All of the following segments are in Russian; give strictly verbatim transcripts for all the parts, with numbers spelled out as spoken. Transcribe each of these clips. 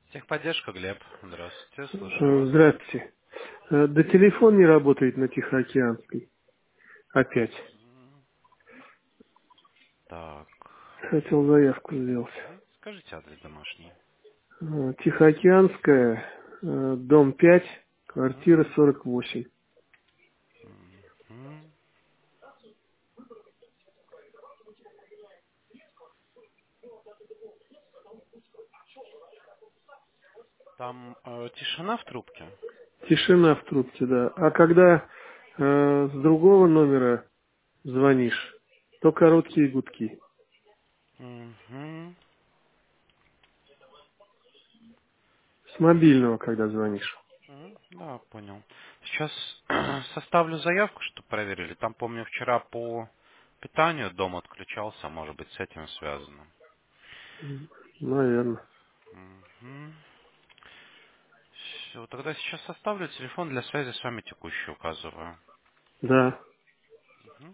Техподдержка, Глеб. Здравствуйте, слушаю Э, вас. Здравствуйте. Э, Да телефон не работает на Тихоокеанской. Опять. Так. Хотел заявку сделать. Мгм. Скажите адрес домашний. Э, Тихоокеанская, э, дом пять, Мгм. квартира сорок восемь. Мгм. Там э, тишина в трубке. Тишина в трубке, да. А когда э, с другого номера звонишь, то короткие гудки. Мгм. С мобильного, когда звонишь. Мгм. Да, понял. Сейчас составлю заявку, чтобы проверили. Там, помню, вчера по питанию дом отключался, может быть, с этим связано. Наверное. Все, тогда сейчас составлю телефон для связи с вами текущий указываю. Да. Мгм.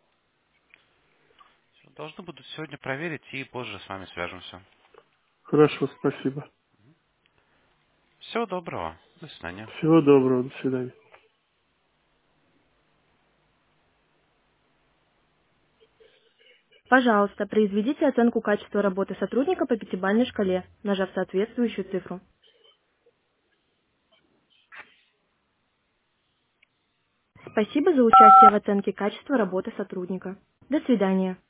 Всё, должны будут сегодня проверить и позже с вами свяжемся. Хорошо, спасибо. Всего доброго. До свидания. Всего доброго. До свидания. Пожалуйста, произведите оценку качества работы сотрудника по пятибалльной шкале, нажав соответствующую цифру. Спасибо за участие в оценке качества работы сотрудника. До свидания.